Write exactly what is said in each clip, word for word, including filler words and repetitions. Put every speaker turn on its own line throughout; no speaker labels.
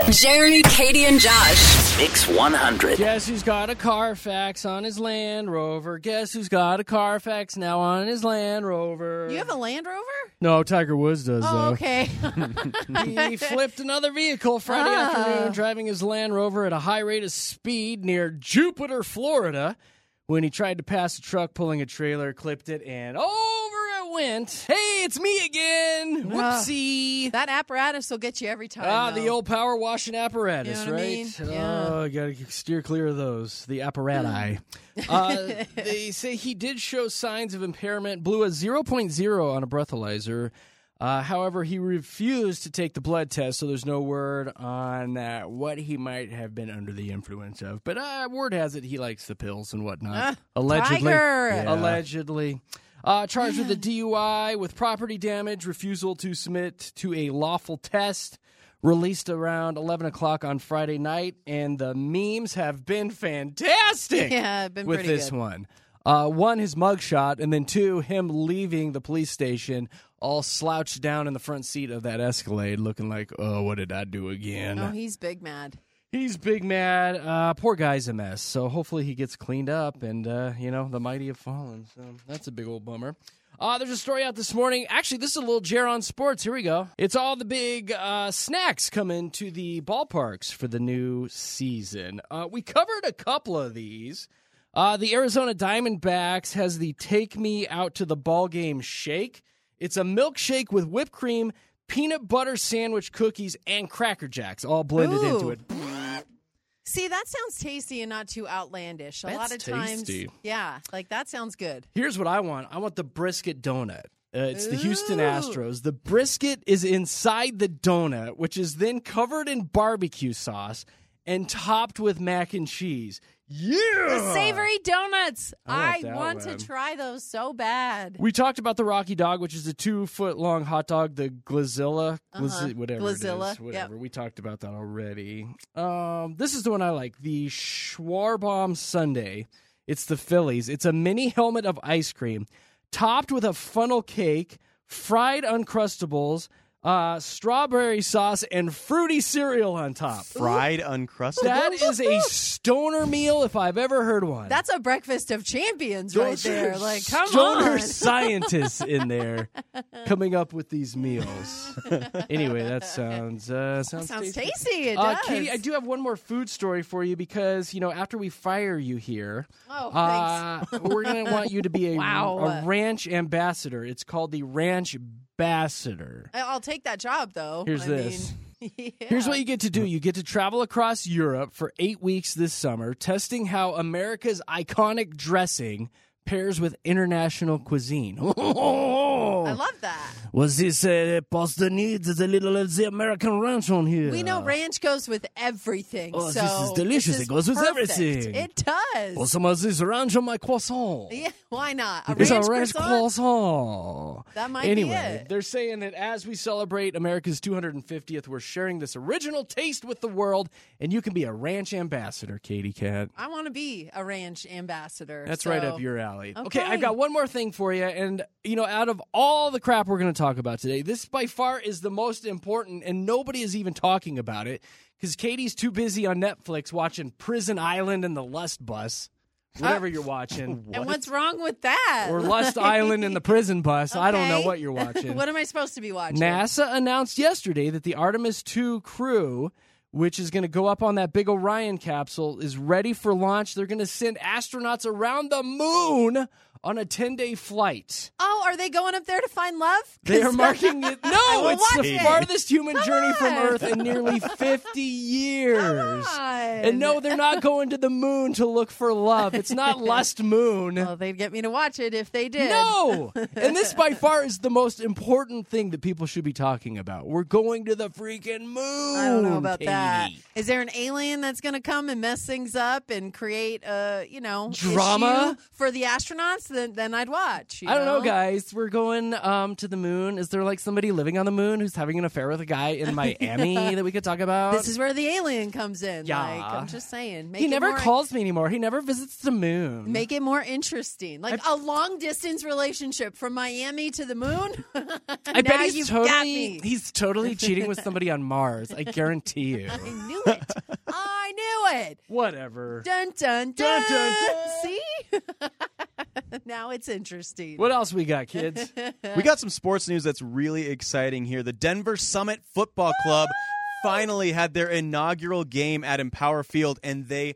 Jeremy, Katie, and Josh.
Mix one hundred.
Guess who's got a Carfax on his Land Rover? Guess who's got a Carfax now on his Land Rover?
You have a Land Rover?
No, Tiger Woods does,
Oh,
though.
okay.
He flipped another vehicle Friday
Ah.
afternoon, driving his Land Rover at a high rate of speed near Jupiter, Florida. When he tried to pass a truck pulling a trailer, clipped it, and over it went. Hey, it's me again. Whoopsie.
That apparatus will get you every time.
Ah,
though.
the old power washing apparatus,
You know what I
right?
mean? Yeah.
Oh, you got to steer clear of those. The apparati. uh, they say he did show signs of impairment, blew a zero point zero on a breathalyzer. Uh, however, he refused to take the blood test, so there's no word on uh, what he might have been under the influence of. But uh, word has it he likes the pills and whatnot.
Ah,
Allegedly.
Tiger.
Yeah. Allegedly. Uh, charged with a D U I with property damage, refusal to submit to a lawful test. Released around eleven o'clock on Friday night, and the memes have been fantastic
Yeah, it's been
with
pretty
this
good.
one. Uh, one, his mugshot, and then two, him leaving the police station all slouched down in the front seat of that Escalade looking like, oh, what did I do again?
Oh, he's big mad.
He's big mad. Uh, poor guy's a mess. So hopefully he gets cleaned up and, uh, you know, the mighty have fallen. So that's a big old bummer. Uh, there's a story out this morning. Actually, this is a little Jer on sports. Here we go. It's all the big uh, snacks coming to the ballparks for the new season. Uh, we covered a couple of these. Uh, the Arizona Diamondbacks has the Take Me Out to the Ball Game shake. It's a milkshake with whipped cream, peanut butter sandwich cookies, and Cracker Jacks all blended
Ooh.
into it.
See, that sounds tasty and not too outlandish. A
That's
lot of times,
tasty.
yeah, like that sounds good.
Here's what I want. I want the brisket donut. Uh, it's the Houston
Ooh.
Astros. The brisket is inside the donut, which is then covered in barbecue sauce and topped with mac and cheese. Yeah!
The savory donuts.
I want
I
that
want
one.
to try those so bad.
We talked about the Rocky Dog, which is a two-foot-long hot dog, the Glazilla, Glaz-
Uh-huh.
whatever
Glazilla,
it is. Whatever.
yep.
We talked about that already. Um, this is the one I like, the Schwarbomb Sundae. It's the Phillies. It's a mini helmet of ice cream, topped with a funnel cake, fried Uncrustables, uh, strawberry sauce, and fruity cereal on top.
Fried Uncrustables?
That is a stoner meal if I've ever heard one.
That's a breakfast of champions right
Those
there.
are
Like, come
stoner
on.
scientists in there coming up with these meals. Anyway, that sounds uh, sounds,
Sounds
tasty.
tasty. It
Uh,
does.
Katie, I do have one more food story for you because, you know, after we fire you here,
Oh,
uh, we're going to want you to be a,
Wow.
a ranch ambassador. It's called the Ranch Ambassador.
I- I'll take that job, though.
Here's
I
this.
Mean, yeah.
Here's what you get to do. You get to travel across Europe for eight weeks this summer, testing how America's iconic dressing pairs with international cuisine.
I love that.
Was this uh, pasta needs is a little of the American ranch on here?
We know ranch goes with everything.
Oh,
so
this is delicious.
this
It goes with
perfect.
everything.
It does.
Well, some of this ranch on my croissant.
Yeah, why not? A
It's
ranch,
a ranch
croissant?
croissant.
That might be
anyway,
it.
they're saying that as we celebrate America's two hundred fiftieth, we're sharing this original taste with the world, and you can be a ranch ambassador, Katie Cat.
I want to be a ranch ambassador.
That's
so-
right up your alley. Okay.
Okay.
I've got one more thing for you, and you know, out of all the crap we're going to talk about today, this by far is the most important, and nobody is even talking about it because Katie's too busy on Netflix watching Prison Island and the Lust Bus, whatever you're watching.
And what's wrong with that?
Or Lust Island and the Prison Bus. I don't know
Okay.
what you're watching.
What am I supposed to be watching?
NASA announced yesterday that the Artemis two crew, which is going to go up on that big Orion capsule, is ready for launch. They're going to send astronauts around the moon on a ten-day flight.
Oh, are they going up there to find love?
They are
'Cause-
marking it.
I
No,
will
it's
watch
the
it.
farthest human
Come
journey from
on.
Earth in nearly fifty years.
Come on.
And no, they're not going to the moon to look for love. It's not Lust Moon.
Well, they'd get me to watch it if they did.
No! And this by far is the most important thing that people should be talking about. We're going to the freaking moon.
I don't know about
Katie.
that. Is there an alien that's going to come and mess things up and create a, you know,
Drama?
issue for the astronauts? sports, then then I'd watch. You
I don't know,
know,
guys. We're going um, to the moon. Is there like somebody living on the moon who's having an affair with a guy in Miami that we could talk about?
This is where the alien comes in.
Yeah.
Like, I'm just saying. Make
he
it
never
more,
calls me anymore. He never visits the moon.
Make it more interesting. Like
I,
a long distance relationship from Miami to the moon.
I bet he's
you've
totally
got me.
he's totally cheating with somebody on Mars. I guarantee you.
I knew it. I knew it.
Whatever.
Dun dun
Dun,
dun.
dun, dun.
See? Now it's interesting.
What else we got, kids?
We got some sports news that's really exciting here. The Denver Summit Football Club finally had their inaugural game at Empower Field, and they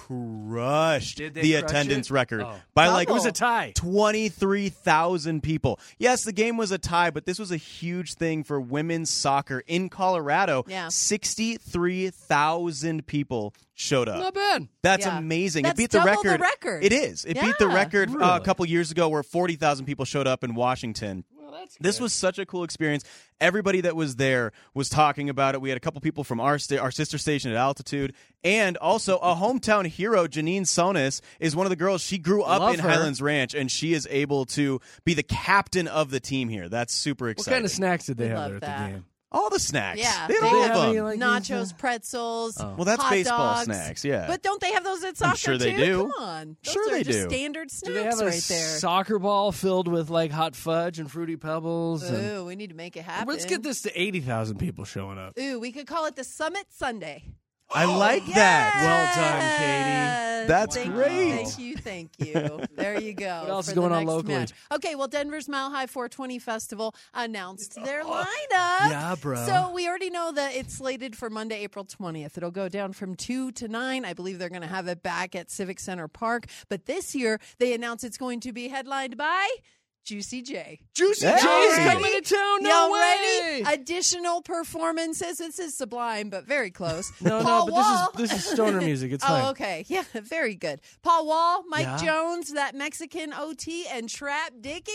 crushed
Did they
the
crush
attendance
it?
record
Oh.
by
Double.
like
It was a tie.
twenty-three thousand people. Yes, the game was a tie, but this was a huge thing for women's soccer in Colorado.
Yeah.
sixty-three thousand people showed up.
Not bad.
That's
Yeah.
amazing.
That's
it beat the
double the
record.
record.
It is. It beat the
Yeah.
record uh,
Really?
a couple years ago where forty thousand people showed up in Washington.
Well, that's
This
good.
was such a cool experience. Everybody that was there was talking about it. We had a couple people from our sta- our sister station at Altitude, and also a hometown hero, Janine Sonis, is one of the girls. She grew up
Love
in
her.
Highlands Ranch, and she is able to be the captain of the team here. That's super
What
exciting.
kind of snacks did they
We
have
love
there at
that.
the game?
All the snacks.
Yeah.
They had
They
all
have
of
any,
them.
like,
Nachos, pretzels.
Oh.
Well, that's
hot
baseball
dogs.
snacks, yeah.
But don't they have those at soccer
I'm sure they
too?
do.
Come on. Those
Sure
are
they
just
do.
standard
Do
snacks
they have a
right there.
soccer ball filled with like hot fudge and fruity pebbles? And...
Ooh, we need to make it happen.
Let's get this to eighty thousand people showing up.
Ooh, we could call it the Summit Sunday.
I like that.
Well done,
Yes.
That's
Thank
great.
You, thank you, thank you. There you go.
What else
for
is
the
going on
next
locally?
match. Okay, well, Denver's Mile High four twenty Festival announced their lineup.
Yeah, bro.
So we already know that it's slated for Monday, April twentieth. It'll go down from two to nine. I believe they're going to have it back at Civic Center Park. But this year, they announced it's going to be headlined by Juicy J.
Juicy
Hey.
J's
Y'all
coming to town. No
Y'all
way.
ready? Additional performances. This is Sublime, but very close.
No,
Paul
no, but
Wall.
this is this is stoner music. It's fine.
Oh, okay. Yeah, very good. Paul Wall, Mike
Yeah.
Jones, that Mexican O T, and Trap Dicky.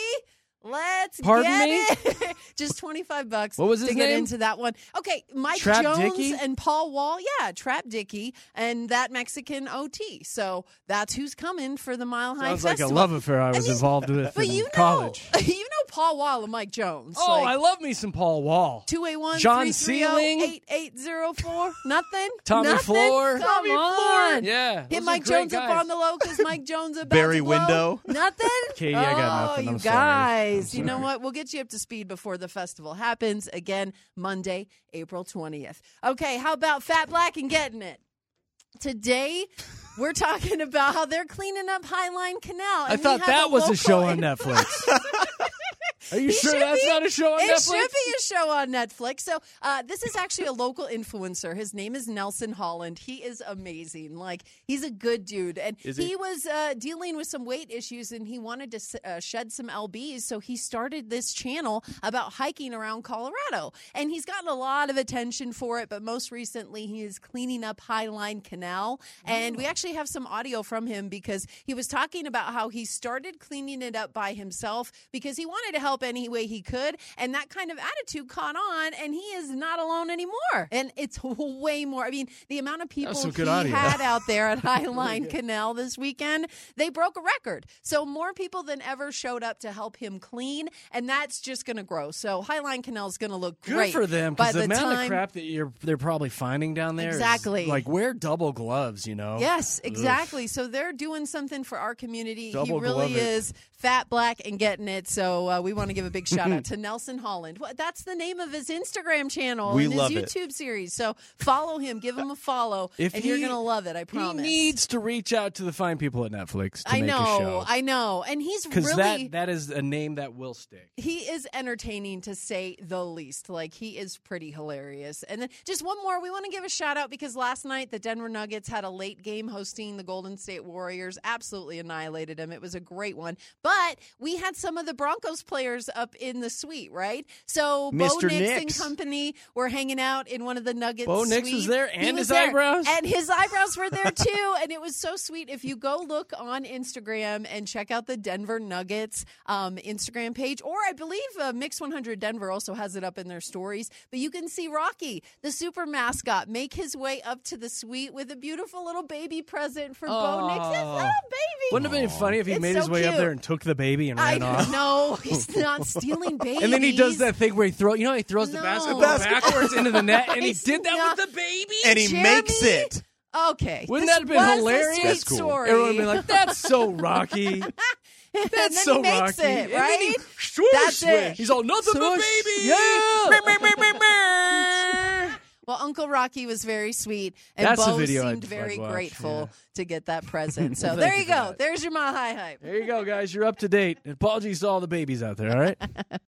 Let's
Pardon
get
me?
it. Just twenty-five bucks
What was his
to get
name?
into that one. Okay, Mike
Trap
Jones
Dicky?
and Paul Wall. Yeah, Trap Dicky and that Mexican O T. So that's who's coming for the Mile High
Sounds like a
Festival.
love affair I was
And you-
involved with
But
in
you know,
college.
you know Paul Wall and Mike Jones.
Oh,
like,
I love me some Paul Wall.
two eight one,
John
three three zero,
Sealing?
eight eight zero four. Nothing?
Tommy
Nothing?
Floor?
Come
Tommy
on.
Yeah.
Hit
those are
Mike
great
Jones up
guys.
on the low because Mike Jones about
Barry
to blow.
Window?
Nothing?
Katie, I got
oh,
nothing.
you
I'm sorry.
guys.
I'm
You know
sorry.
what? We'll get you up to speed before the festival happens. Again, Monday, April twentieth. Okay, how about Fat Black and getting it? Today, we're talking about how they're cleaning up Highline Canal.
I
and we
thought
have
that was a
local
show on
in-
Netflix. Are you
It
sure
should
that's
be.
not a show on
it
Netflix?
should be a show on Netflix. So uh, this is actually a local influencer. His name is Nelson Holland. He is amazing. Like, he's a good dude. And
Is
he?
he?
was uh, dealing with some weight issues, and he wanted to uh, shed some L Bs. So he started this channel about hiking around Colorado. And he's gotten a lot of attention for it. But most recently, he is cleaning up Highline Canal. And we actually have some audio from him because he was talking about how he started cleaning it up by himself because he wanted to help any way he could. And that kind of attitude caught on, and he is not alone anymore. And it's way more. I mean, the amount of people
some
he
good audio.
had out there at Highline Canal this weekend, they broke a record. So more people than ever showed up to help him clean, and that's just going to grow. So Highline Canal is going to look
Good
great
for them
by
because the,
the
amount
time.
of crap that you're they're probably finding down there. is,
Exactly.
like wear double gloves, you know.
Yes, exactly. So they're doing something for our community.
Double
he really
glove it.
is fat, black, and getting it. So uh, we want to give a big shout out to Nelson Holland. Well, that's the name of his Instagram channel
We
and his
love it.
YouTube series. So follow him, give him a follow,
If
and you're
he-
going to love it. I
He
promise.
needs to reach out to the fine people at Netflix to
I
make a
know,
show.
I know, and he's
Because
really.
that, that is a name that will stick.
He is entertaining to say the least. Like, he is pretty hilarious. And then just one more, we want to give a shout out because last night the Denver Nuggets had a late game hosting the Golden State Warriors. Absolutely annihilated them. It was a great one. But we had some of the Broncos players upstairs up in the suite, right? So
Mister
Bo Nix,
Nix.
and company were hanging out in one of the Nuggets
Bo Nix
suite.
was there,
He
and
was
his
there.
eyebrows?
And his eyebrows were there too, and it was so sweet. If you go look on Instagram and check out the Denver Nuggets um, Instagram page, or I believe uh, Mix one hundred Denver also has it up in their stories, but you can see Rocky, the super mascot, make his way up to the suite with a beautiful little baby present for Bo Nix. His little baby.
Wouldn't it have been funny if he
It's
made
so
his way up
cute.
there and took the baby and
I
ran off?
no, he's not stealing babies.
And then he does that thing where he throw, you know, he throws the
No.
basketball
Basketball.
backwards into the net, and he
It's
did that
not-
with the baby.
And he
Jeremy?
makes it.
Okay,
Wouldn't
this
that have been
was
hilarious?
A sweet
That's cool.
story.
Everyone would be like, "That's so Rocky.
and
That's
then
so
he makes
Rocky."
it,
And then
right?
he swoosh,
That's it.
He's all nothing but
Swoosh.
baby.
Yeah. Well, Uncle Rocky was very sweet, and
That's a
Bo
video
seemed
I'd-
very
I'd watch,
grateful
yeah.
to get that present. So
Thank
there
you
you
for
go.
that.
There's your Mile High Hype.
There you go, guys. You're up to date. Apologies to all the babies out there. All right.